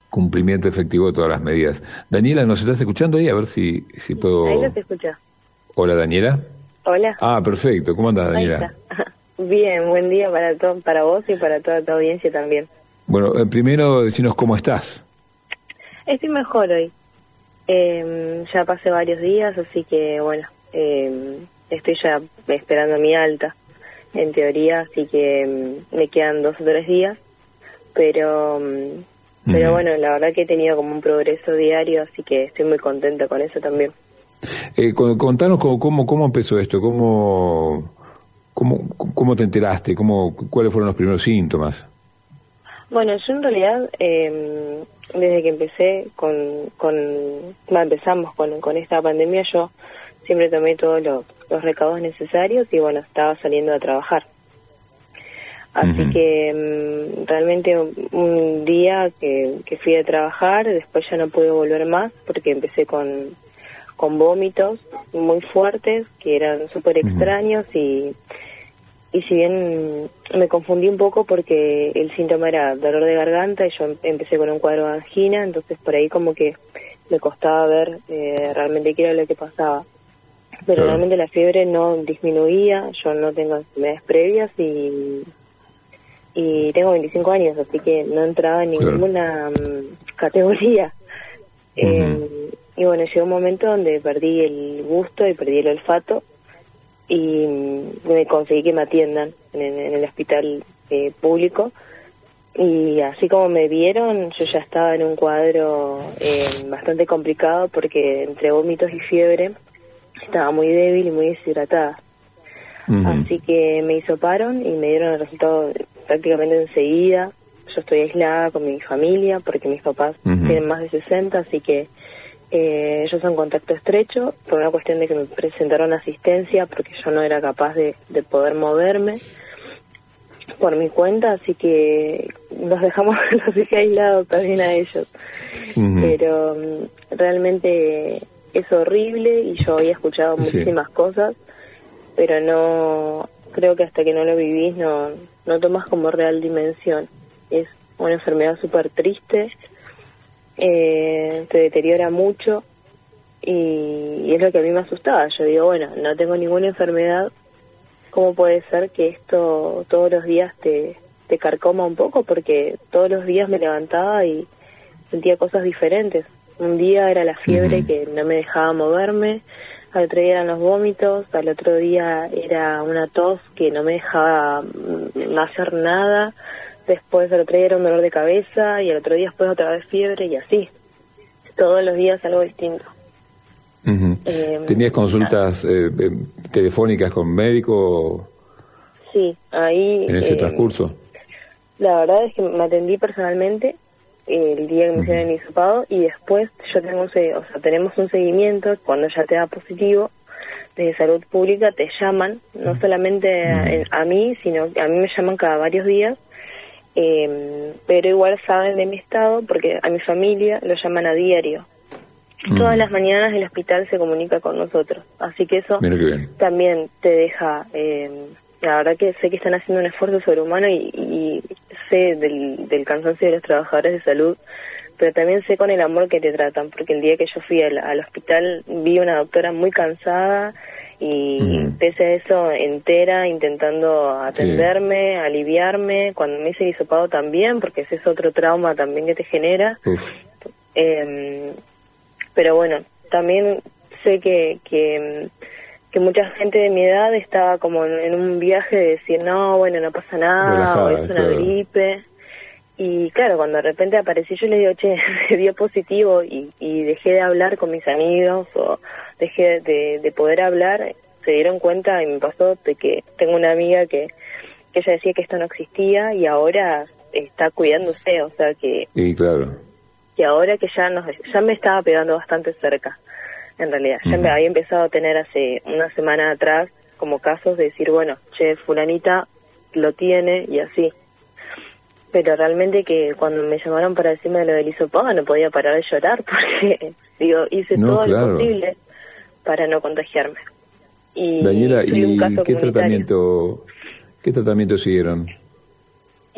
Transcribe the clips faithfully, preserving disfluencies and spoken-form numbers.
cumplimiento efectivo de todas las medidas. Daniela, ¿nos estás escuchando ahí? A ver si, si puedo... Ahí no te escucha. Hola, Daniela. Hola. Ah, perfecto. ¿Cómo andás, Daniela? Bien, buen día para to para vos y para toda tu audiencia también. Bueno, eh, primero decinos cómo estás. Estoy mejor hoy. Eh, ya pasé varios días, así que bueno, eh, estoy ya esperando mi alta, en teoría, así que um, me quedan dos o tres días, pero um, uh-huh. pero bueno, la verdad que he tenido como un progreso diario, así que estoy muy contenta con eso también. Eh, contanos cómo, cómo, cómo empezó esto, cómo, cómo, cómo te enteraste, cómo, cuáles fueron los primeros síntomas. Bueno, yo en realidad, eh, desde que empecé con, con bueno, empezamos con, con esta pandemia, yo siempre tomé todos los, los recaudos necesarios y bueno, estaba saliendo a trabajar. Así uh-huh. que um, realmente un, un día que, que fui a trabajar, después ya no pude volver más porque empecé con, con vómitos muy fuertes que eran súper extraños uh-huh. y... Y si bien me confundí un poco porque el síntoma era dolor de garganta y yo empecé con un cuadro de angina, entonces por ahí como que me costaba ver eh, realmente qué era lo que pasaba. Pero claro. realmente la fiebre no disminuía, yo no tengo enfermedades previas y, y tengo veinticinco años, así que no entraba en claro. ninguna um, categoría. Uh-huh. Eh, y bueno, llegó un momento donde perdí el gusto y perdí el olfato. Y me conseguí que me atiendan en, en el hospital eh, público y así como me vieron yo ya estaba en un cuadro eh, bastante complicado porque entre vómitos y fiebre estaba muy débil y muy deshidratada. Uh-huh. Así que me hisoparon y me dieron el resultado prácticamente enseguida. Yo estoy aislada con mi familia porque mis papás uh-huh. tienen más de sesenta, así que Eh, ellos son contacto estrecho por una cuestión de que me presentaron asistencia porque yo no era capaz de, de poder moverme por mi cuenta, así que los dejamos, los dejé aislados también a ellos. Uh-huh. Pero um, realmente es horrible y yo había escuchado sí. muchísimas cosas, pero no, creo que hasta que no lo vivís no, no tomas como real dimensión. Es una enfermedad súper triste. Eh, te deteriora mucho y, y es lo que a mí me asustaba. Yo digo, bueno, no tengo ninguna enfermedad, ¿cómo puede ser que esto todos los días te, te carcoma un poco? Porque todos los días me levantaba y sentía cosas diferentes. Un día era la fiebre uh-huh. que no me dejaba moverme, al otro día eran los vómitos, al otro día era una tos que no me dejaba no hacer nada. Después al otro día era un dolor de cabeza y al otro día después otra vez fiebre y así. Todos los días algo distinto. Uh-huh. Eh, ¿Tenías consultas eh, eh, telefónicas con médico? Sí, ahí... ¿En ese eh, transcurso? La verdad es que me atendí personalmente eh, el día que me hicieron uh-huh. el hisopado y después yo tengo un, o sea, tenemos un seguimiento cuando ya te da positivo de salud pública, te llaman, no solamente uh-huh. a, a mí, sino que a mí me llaman cada varios días. Eh, pero igual saben de mi estado porque a mi familia lo llaman a diario. Mm. Todas las mañanas el hospital se comunica con nosotros, así que eso también te deja, eh, la verdad que sé que están haciendo un esfuerzo sobrehumano y, y sé del, del cansancio de los trabajadores de salud, pero también sé con el amor que te tratan, porque el día que yo fui al, al hospital vi una doctora muy cansada y uh-huh. pese a eso entera intentando atenderme, sí. aliviarme, cuando me hice el hisopado también, porque ese es otro trauma también que te genera. Eh, pero bueno, también sé que, que, que mucha gente de mi edad estaba como en, en un viaje de decir, no, bueno, no pasa nada, relajada, o es una claro. gripe. Y claro, cuando de repente aparecí yo les digo, che, me dio positivo y, y dejé de hablar con mis amigos o dejé de, de poder hablar, se dieron cuenta y me pasó de que tengo una amiga que, que ella decía que esto no existía y ahora está cuidándose, o sea que... Sí, claro. Que ahora que ya nos, ya me estaba pegando bastante cerca, en realidad. Ya uh-huh. me había empezado a tener hace una semana atrás como casos de decir, bueno, che, fulanita lo tiene y así. Pero realmente que cuando me llamaron para decirme lo del hisopado no podía parar de llorar porque, digo, hice no, todo claro. lo posible para no contagiarme. Y Daniela, ¿y qué tratamiento, qué tratamiento siguieron?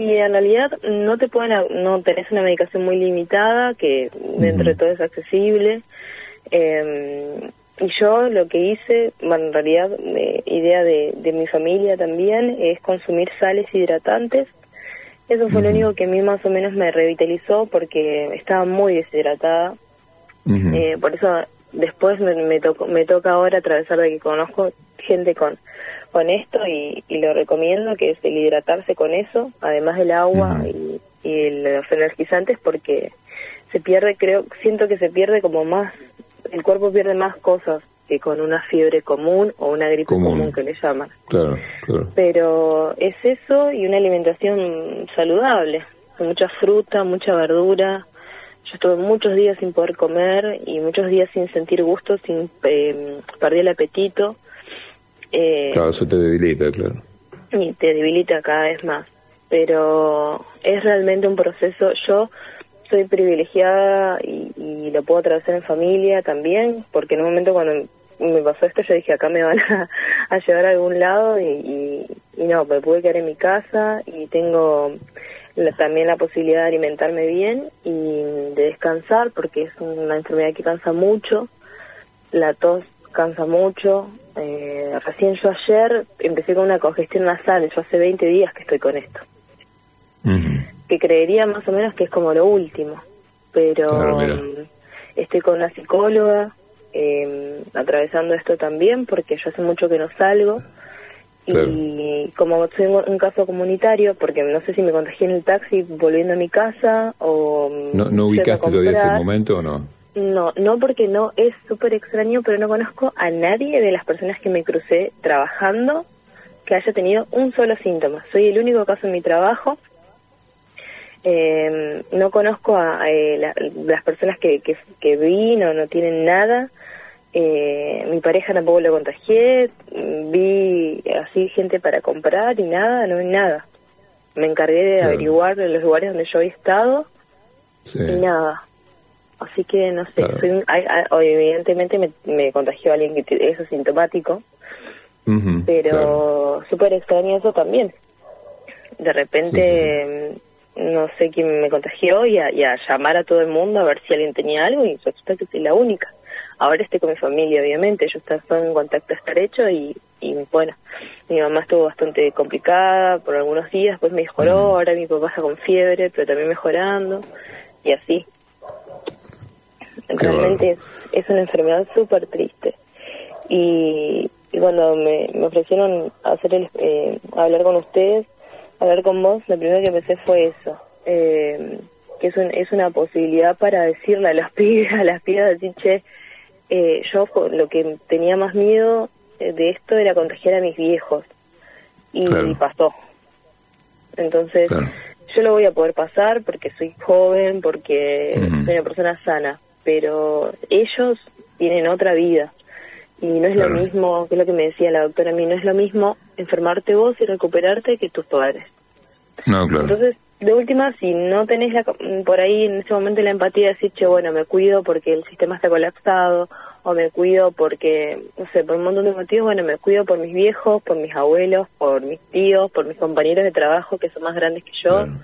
Y en realidad no te pueden, no tenés una medicación muy limitada, que dentro de todo es accesible. Eh, y yo lo que hice, bueno, en realidad, eh, idea de, de mi familia también, es consumir sales hidratantes. Eso fue uh-huh. lo único que a mí más o menos me revitalizó, porque estaba muy deshidratada. Uh-huh. Eh, por eso después me, me, tocó, me toca ahora atravesar de que conozco gente con con esto y, y lo recomiendo, que es el hidratarse con eso, además del agua uh-huh. y, y los energizantes, porque se pierde, creo, siento que se pierde como más, el cuerpo pierde más cosas que con una fiebre común o una gripe común, común que le llaman. Claro, claro. Pero es eso y una alimentación saludable, con mucha fruta, mucha verdura. Yo estuve muchos días sin poder comer y muchos días sin sentir gusto, sin eh, perdí el apetito. Eh, claro, eso te debilita, claro. Y te debilita cada vez más. Pero es realmente un proceso. Yo soy privilegiada y, y lo puedo atravesar en familia también, porque en un momento cuando me pasó esto yo dije, acá me van a, a llevar a algún lado y, y, y no, me pude quedar en mi casa y tengo la, también la posibilidad de alimentarme bien y de descansar, porque es una enfermedad que cansa mucho. La tos cansa mucho. Eh, recién yo ayer empecé con una congestión nasal, yo hace veinte días que estoy con esto. Uh-huh. Que creería más o menos que es como lo último, pero claro, um, estoy con una psicóloga eh, atravesando esto también, porque yo hace mucho que no salgo. Claro. Y como soy un caso comunitario, porque no sé si me contagié en el taxi volviendo a mi casa o... ¿No, no ubicaste todavía ese momento o no? No, no, porque no, es súper extraño, pero no conozco a nadie de las personas que me crucé trabajando que haya tenido un solo síntoma. Soy el único caso en mi trabajo. Eh, no conozco a, a la, las personas que, que, que vi, no, no tienen nada. Eh, mi pareja tampoco lo contagié. Vi así gente para comprar y nada, no hay nada. Me encargué de claro. averiguar en los lugares donde yo he estado sí. y nada. Así que no sé, claro. soy un, hay, hay, evidentemente me, me contagió a alguien que es asintomático, uh-huh, pero claro. súper extraño eso también. De repente, sí, sí, sí. no sé quién me contagió y a, y a llamar a todo el mundo a ver si alguien tenía algo y resulta que soy la única. Ahora estoy con mi familia, obviamente, ellos están en contacto estrecho y, y bueno, mi mamá estuvo bastante complicada por algunos días, después me mejoró, uh-huh. ahora mi papá está con fiebre, pero también mejorando y así. Realmente es, es una enfermedad súper triste y, y cuando me, me ofrecieron hacer el, eh, hablar con ustedes, hablar con vos, lo primero que pensé fue eso, eh, que es, un, es una posibilidad para decirle a las pibas, a las pibas, decir, che, eh, yo lo que tenía más miedo de esto era contagiar a mis viejos y claro. pasó. Entonces claro. yo lo voy a poder pasar porque soy joven, porque uh-huh. soy una persona sana, pero ellos tienen otra vida y no es claro. lo mismo, que es lo que me decía la doctora a mí, no es lo mismo enfermarte vos y recuperarte que tus padres. No, claro. Entonces, de última, si no tenés la, por ahí en ese momento la empatía de decir, che, bueno, me cuido porque el sistema está colapsado, o me cuido porque, no sé, por un montón de motivos, bueno, me cuido por mis viejos, por mis abuelos, por mis tíos, por mis compañeros de trabajo que son más grandes que yo, claro.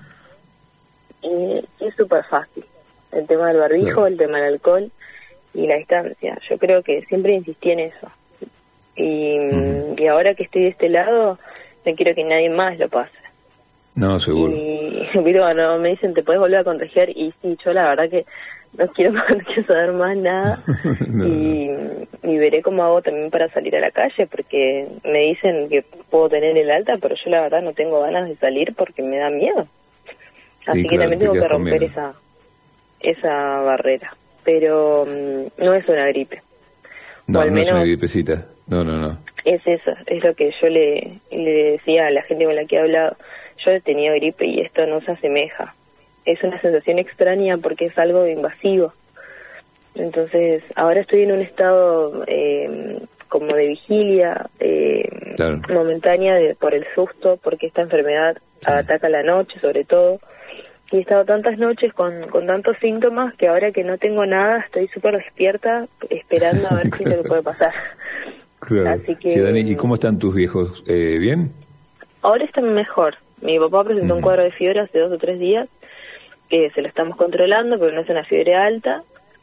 y, y es súper fácil. El tema del barbijo, claro. el tema del alcohol y la distancia. Yo creo que siempre insistí en eso. Y, uh-huh. y ahora que estoy de este lado, no quiero que nadie más lo pase. No, seguro. Y pero, no, me dicen, ¿te puedes volver a contagiar? Y sí, yo la verdad que no quiero, no quiero saber más nada. no, y, no. y veré cómo hago también para salir a la calle, porque me dicen que puedo tener el alta, pero yo la verdad no tengo ganas de salir porque me da miedo. Así sí, que claro, también tengo que romper esa... esa barrera, pero um, no es una gripe. No, o al no menos es una gripecita, no, no, no. Es eso, es lo que yo le, le decía a la gente con la que he hablado. Yo he tenido gripe y esto no se asemeja. Es una sensación extraña porque es algo invasivo. Entonces, ahora estoy en un estado eh, como de vigilia eh, claro. momentánea de, por el susto, porque esta enfermedad sí. ataca la noche sobre todo. Y he estado tantas noches con, con tantos síntomas que ahora que no tengo nada estoy súper despierta esperando a ver claro. si se me puede pasar. Claro. Así que, sí, Dani, ¿y cómo están tus viejos? Eh, ¿Bien? Ahora están mejor. Mi papá presentó Uh-huh. un cuadro de fiebre hace dos o tres días, que se lo estamos controlando, pero no es una fiebre alta,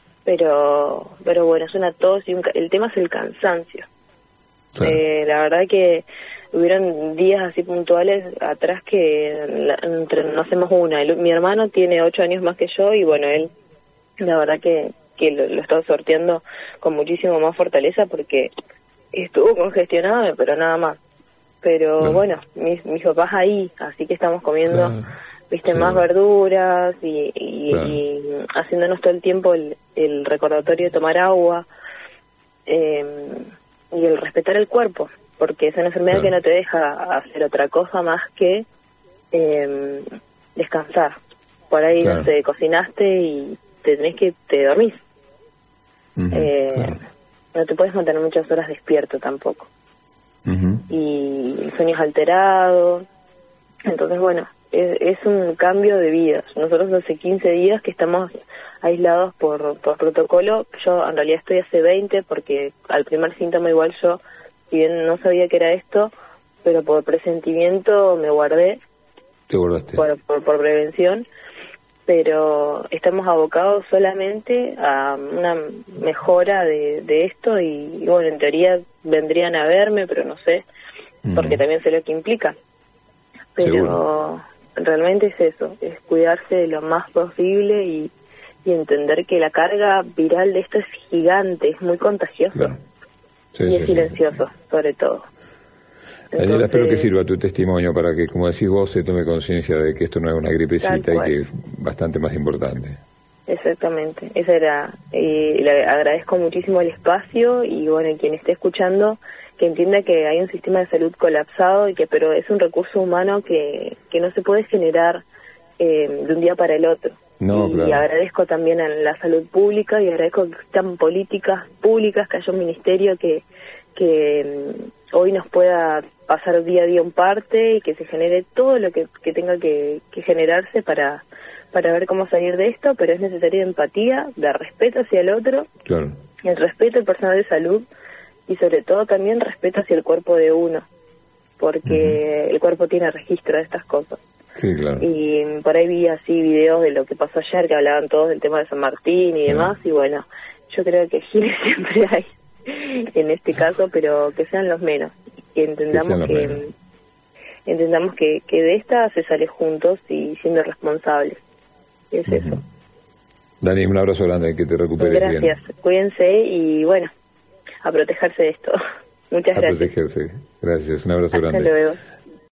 pero pero bueno, es una tos y un, el tema es el cansancio. Claro. Eh, la verdad que hubieron días así puntuales atrás que la, entre, no hacemos una. El, mi hermano tiene ocho años más que yo y bueno, él la verdad que, que lo, lo está sorteando con muchísimo más fortaleza porque estuvo congestionado, pero nada más. Pero Claro. bueno, mis, mis papás ahí, así que estamos comiendo, Claro. viste, Sí. más verduras y, y, Claro. y haciéndonos todo el tiempo el, el recordatorio de tomar agua eh, y el respetar el cuerpo, porque es una enfermedad Claro. que no te deja hacer otra cosa más que eh, descansar. Por ahí, Claro. no sé, cocinaste y te tenés que, te dormís. Uh-huh. Eh, Claro. No te puedes mantener muchas horas despierto tampoco. Uh-huh. Y sueños alterados. Entonces, bueno, es, es un cambio de vida. Nosotros hace quince días que estamos aislados por, por protocolo. Yo en realidad estoy hace veinte porque al primer síntoma igual yo, si bien no sabía que era esto, pero por presentimiento me guardé. Te guardaste. Por, por, por prevención. Pero estamos abocados solamente a una mejora de, de esto y, y bueno, en teoría vendrían a verme, pero no sé, Uh-huh. porque también sé lo que implica. Pero Seguro. realmente es eso, es cuidarse lo más posible y, y entender que la carga viral de esto es gigante, es muy contagioso. Claro. Sí, y sí, es sí. silencioso, sobre todo. Daniela, Entonces, espero que sirva tu testimonio para que, como decís vos, se tome conciencia de que esto no es una gripecita Tal y cual. que es bastante más importante. Exactamente, esa era, y le agradezco muchísimo el espacio y bueno, quien esté escuchando, que entienda que hay un sistema de salud colapsado y que pero es un recurso humano que, que no se puede generar eh, de un día para el otro. No, y claro. agradezco también a la salud pública y agradezco que existan políticas públicas, que haya un ministerio que, que mm, hoy nos pueda pasar día a día un parte y que se genere todo lo que, que tenga que, que generarse para para ver cómo salir de esto, pero es necesaria empatía, de respeto hacia el otro, Claro. el respeto al personal de salud y sobre todo también respeto hacia el cuerpo de uno, porque uh-huh. el cuerpo tiene registro de estas cosas. Sí, claro. Y por ahí vi así videos de lo que pasó ayer, que hablaban todos del tema de San Martín y sí. demás, y bueno, yo creo que giles siempre hay en este caso, pero que sean los menos, que entendamos que, que entendamos que, que de esta se sale juntos y siendo responsables. Es uh-huh. eso. Dani, un abrazo grande, que te recuperes gracias. bien. Gracias, cuídense y bueno, a protegerse de esto. Muchas a gracias. A protegerse, gracias, un abrazo Hasta grande. Luego.